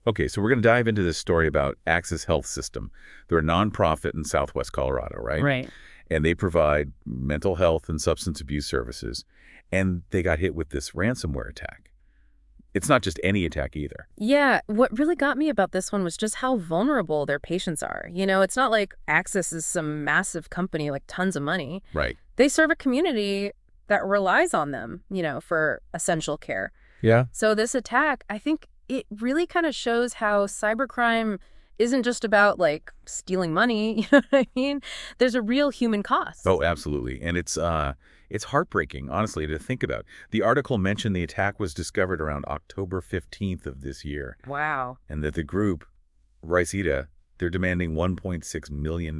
Okay, so we're going to dive into this story about Access Health System. They're a nonprofit in Southwest Colorado, right? Right. And they provide mental health and substance abuse services. And they got hit with this ransomware attack. It's not just any attack either. Yeah, what really got me about this one was just how vulnerable their patients are. It's not like Access is some massive company, like tons of money. Right. They serve a community that relies on them, for essential care. Yeah. So this attack, I think it really kind of shows how cybercrime isn't just about like stealing money, you know what I mean? There's a real human cost. Oh, absolutely. And it's heartbreaking, honestly, to think about. The article mentioned the attack was discovered around October 15th of this year, Wow. and that the group, Riceta, they're demanding $1.6 million.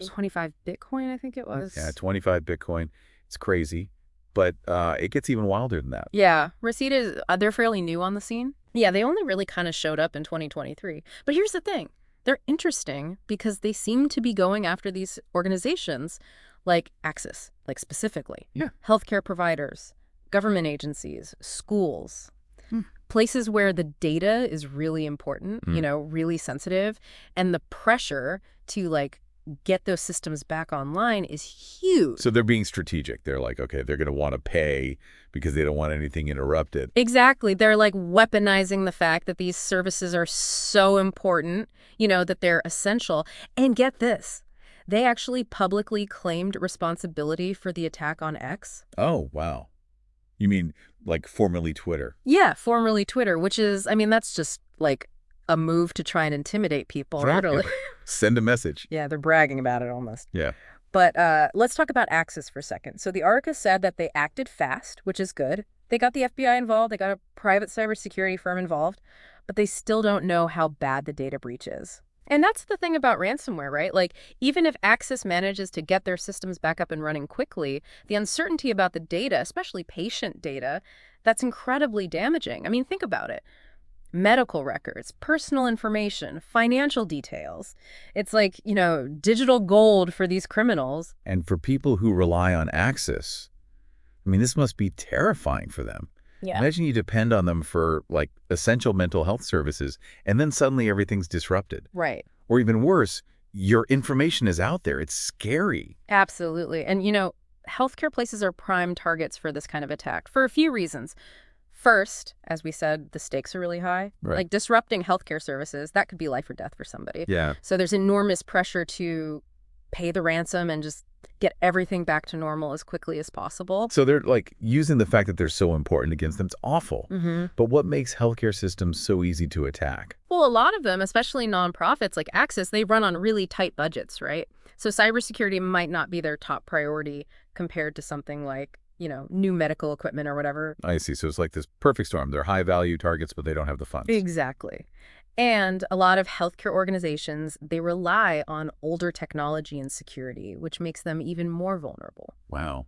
25 Bitcoin, I think it was. Yeah, 25 Bitcoin. It's crazy. But it gets even wilder than that. Yeah, Reseda, they're fairly new on the scene. Yeah, they only really kind of showed up in 2023. But here's the thing. They're interesting because they seem to be going after these organizations like Access, like specifically. Yeah. Healthcare providers, government agencies, schools, Hmm. places where the data is really important, really sensitive, and the pressure to like get those systems back online is huge. So they're being strategic. They're like, okay, they're going to want to pay because they don't want anything interrupted. Exactly. They're like weaponizing the fact that these services are so important, that they're essential. And get this, they actually publicly claimed responsibility for the attack on X. Oh, wow. You mean like formerly Twitter? Yeah, formerly Twitter, which is, that's just like a move to try and intimidate people. Literally. Send a message. Yeah, they're bragging about it almost. Yeah. But let's talk about Access for a second. So the article said that they acted fast, which is good. They got the FBI involved. They got a private cybersecurity firm involved. But they still don't know how bad the data breach is. And that's the thing about ransomware, right? Like, even if Access manages to get their systems back up and running quickly, the uncertainty about the data, especially patient data, that's incredibly damaging. Think about it. Medical records, personal information, financial details. It's like, digital gold for these criminals. And for people who rely on Access, this must be terrifying for them. Yeah. Imagine you depend on them for, like, essential mental health services, and then suddenly everything's disrupted. Right. Or even worse, your information is out there. It's scary. Absolutely. And, healthcare places are prime targets for this kind of attack for a few reasons. First, as we said, the stakes are really high. Right. Like disrupting healthcare services, that could be life or death for somebody. Yeah. So there's enormous pressure to pay the ransom and just get everything back to normal as quickly as possible. So they're like using the fact that they're so important against them. It's awful. Mm-hmm. But what makes healthcare systems so easy to attack? Well, a lot of them, especially nonprofits like Access, they run on really tight budgets, right? So cybersecurity might not be their top priority compared to something like, new medical equipment or whatever. I see. So it's like this perfect storm. They're high-value targets, but they don't have the funds. Exactly. And a lot of healthcare organizations, they rely on older technology and security, which makes them even more vulnerable. Wow.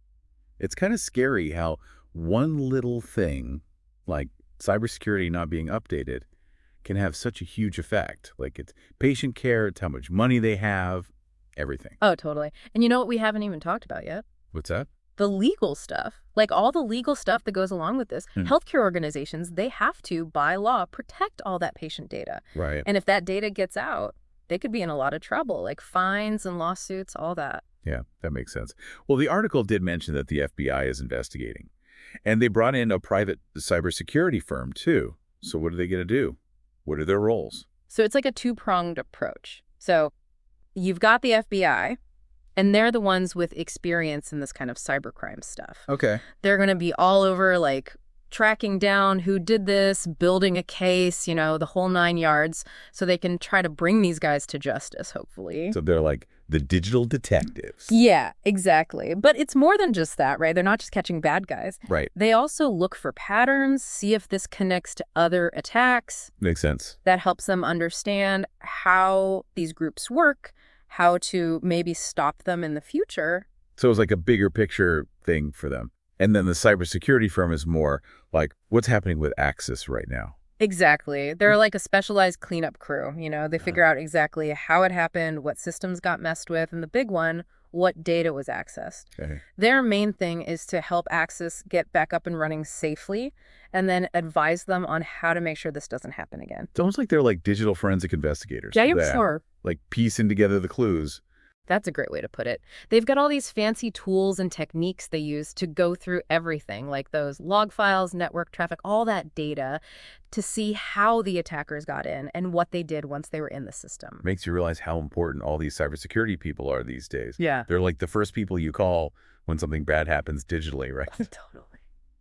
It's kind of scary how one little thing, like cybersecurity not being updated, can have such a huge effect. Like it's patient care, it's how much money they have, everything. Oh, totally. And you know what we haven't even talked about yet? What's that? The legal stuff, like all the legal stuff that goes along with this. Hmm. Healthcare organizations, they have to, by law, protect all that patient data. Right. And if that data gets out, they could be in a lot of trouble, like fines and lawsuits, all that. Yeah, that makes sense. Well, the article did mention that the FBI is investigating. And they brought in a private cybersecurity firm, too. So what are they going to do? What are their roles? So it's like a two-pronged approach. So you've got the FBI, and they're the ones with experience in this kind of cybercrime stuff. Okay. They're going to be all over, like, tracking down who did this, building a case, the whole 9 yards, so they can try to bring these guys to justice, hopefully. So they're like the digital detectives. Yeah, exactly. But it's more than just that, right? They're not just catching bad guys. Right. They also look for patterns, see if this connects to other attacks. Makes sense. That helps them understand how these groups work, how to maybe stop them in the future. So it's like a bigger picture thing for them. And then the cybersecurity firm is more like, what's happening with Access right now? Exactly. They're like a specialized cleanup crew. They figure out exactly how it happened, what systems got messed with, and the big one, what data was accessed. Okay. Their main thing is to help Axis get back up and running safely and then advise them on how to make sure this doesn't happen again. It's almost like they're like digital forensic investigators. Yeah, that, sure. like piecing together the clues. That's a great way to put it. They've got all these fancy tools and techniques they use to go through everything, like those log files, network traffic, all that data, to see how the attackers got in and what they did once they were in the system. Makes you realize how important all these cybersecurity people are these days. Yeah. They're like the first people you call when something bad happens digitally, right? Totally.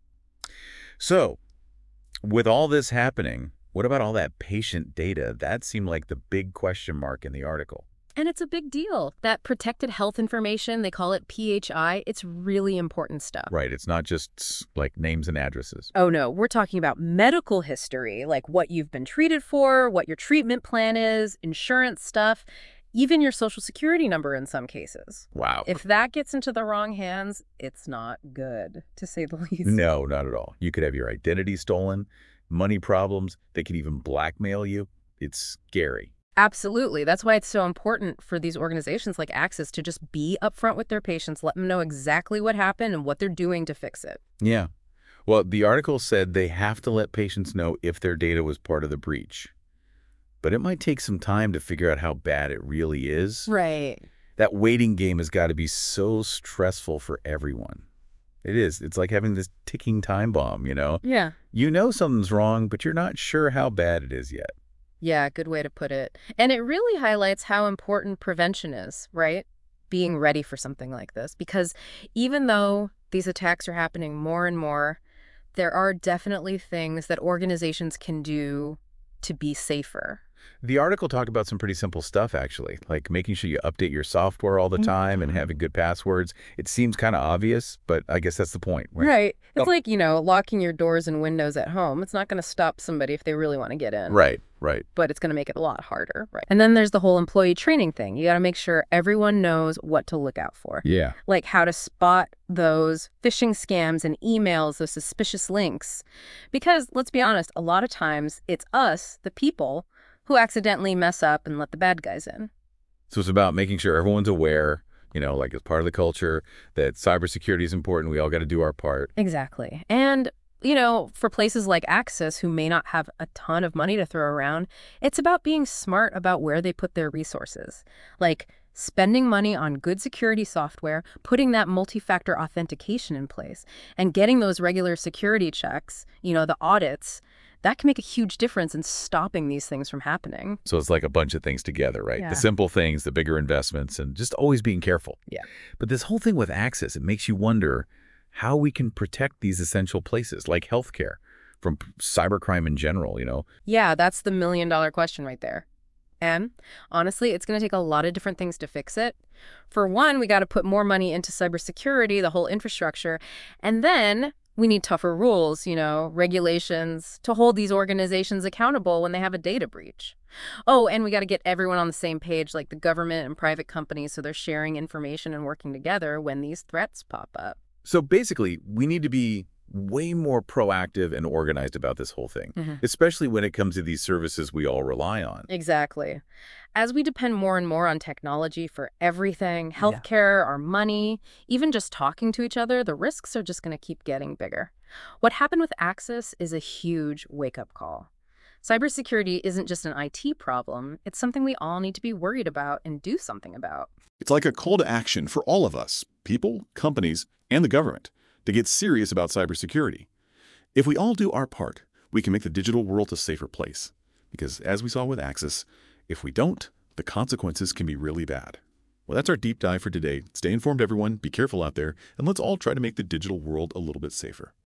So, with all this happening, what about all that patient data? That seemed like the big question mark in the article. And it's a big deal. That protected health information, they call it PHI, it's really important stuff. Right. It's not just like names and addresses. Oh, no. We're talking about medical history, like what you've been treated for, what your treatment plan is, insurance stuff, even your social security number in some cases. Wow. If that gets into the wrong hands, it's not good, to say the least. No, not at all. You could have your identity stolen, money problems. They could even blackmail you. It's scary. Absolutely. That's why it's so important for these organizations like Axis to just be upfront with their patients, let them know exactly what happened and what they're doing to fix it. Yeah. Well, the article said they have to let patients know if their data was part of the breach. But it might take some time to figure out how bad it really is. Right. That waiting game has got to be so stressful for everyone. It is. It's like having this ticking time bomb, you know? Yeah. You know something's wrong, but you're not sure how bad it is yet. Yeah, good way to put it. And it really highlights how important prevention is, right? Being ready for something like this. Because even though these attacks are happening more and more, there are definitely things that organizations can do to be safer. The article talked about some pretty simple stuff, actually, like making sure you update your software all the time and having good passwords. It seems kind of obvious, but I guess that's the point. Right. It's Oh. like, locking your doors and windows at home. It's not going to stop somebody if they really want to get in. Right, right. But it's going to make it a lot harder. Right. And then there's the whole employee training thing. You got to make sure everyone knows what to look out for. Yeah. Like how to spot those phishing scams and emails, those suspicious links. Because let's be honest, a lot of times it's us, the people, who accidentally mess up and let the bad guys in. So it's about making sure everyone's aware, like as part of the culture, that cybersecurity is important. We all got to do our part. Exactly. And, for places like Axis, who may not have a ton of money to throw around, it's about being smart about where they put their resources. Like spending money on good security software, putting that multi-factor authentication in place, and getting those regular security checks, the audits. That can make a huge difference in stopping these things from happening. So it's like a bunch of things together, right? Yeah. The simple things, the bigger investments, and just always being careful. Yeah. But this whole thing with Axis, it makes you wonder how we can protect these essential places like healthcare from cybercrime in general, Yeah, that's the million-dollar question right there. And honestly, it's going to take a lot of different things to fix it. For one, we got to put more money into cybersecurity, the whole infrastructure. And then we need tougher rules, regulations to hold these organizations accountable when they have a data breach. Oh, and we got to get everyone on the same page, like the government and private companies, so they're sharing information and working together when these threats pop up. So basically, we need to be way more proactive and organized about this whole thing, especially when it comes to these services we all rely on. Exactly. As we depend more and more on technology for everything, healthcare, our money, even just talking to each other, the risks are just going to keep getting bigger. What happened with Axis is a huge wake-up call. Cybersecurity isn't just an IT problem. It's something we all need to be worried about and do something about. It's like a call to action for all of us, people, companies, and the government, to get serious about cybersecurity. If we all do our part, we can make the digital world a safer place. Because as we saw with Axis, if we don't, the consequences can be really bad. Well, that's our deep dive for today. Stay informed, everyone. Be careful out there, and let's all try to make the digital world a little bit safer.